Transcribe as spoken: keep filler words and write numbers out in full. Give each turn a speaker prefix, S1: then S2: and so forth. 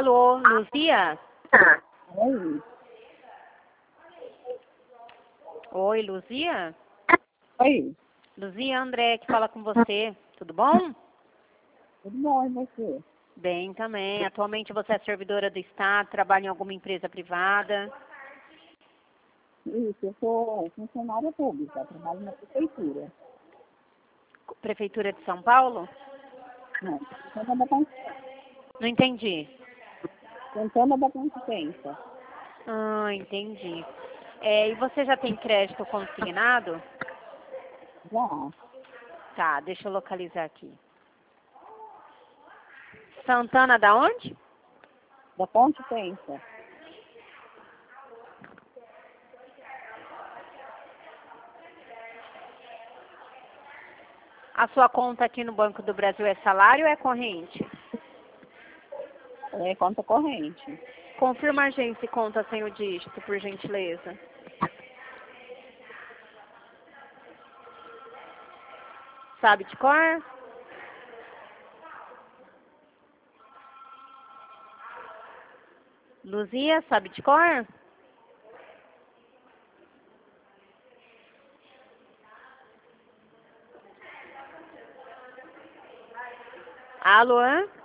S1: Alô, Luzia?
S2: Oi.
S1: Oi, Luzia?
S2: Oi.
S1: Luzia, André que fala com você. Tudo bom?
S2: Tudo bom, e você?
S1: Bem também. Atualmente você é servidora do Estado, trabalha em alguma empresa privada?
S2: Isso, eu sou funcionária pública, trabalho na prefeitura.
S1: Prefeitura de São Paulo?
S2: Não, Santana da Consciência.
S1: Não entendi.
S2: Santana da Consciência.
S1: Ah, entendi. É, e você já tem crédito consignado?
S2: Já.
S1: Tá, deixa eu localizar aqui. Santana da onde?
S2: Da Consciência.
S1: A sua conta aqui no Banco do Brasil é salário ou é corrente?
S2: É conta corrente.
S1: Confirma a agência e conta sem o dígito, por gentileza. Sabe de cor? Luzia, sabe de cor? Alô?